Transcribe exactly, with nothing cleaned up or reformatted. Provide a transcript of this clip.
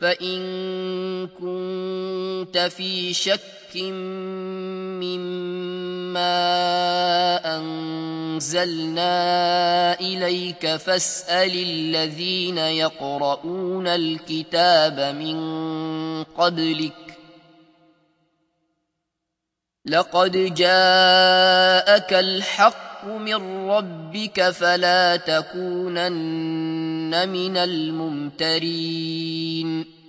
فإن كنت في شك مما أنزلنا إليك فاسأل الذين يقرؤون الكتاب من قبلك لقد جاءك الحق من ربك فلا تكونن من الممترين